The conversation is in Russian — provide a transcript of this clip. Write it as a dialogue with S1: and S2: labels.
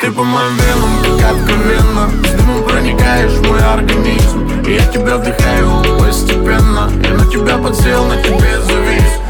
S1: Ты по моим венам, как откровенно, с дымом проникаешь в мой организм. И я тебя вдыхаю постепенно. Я на тебя подсел, на тебе завис.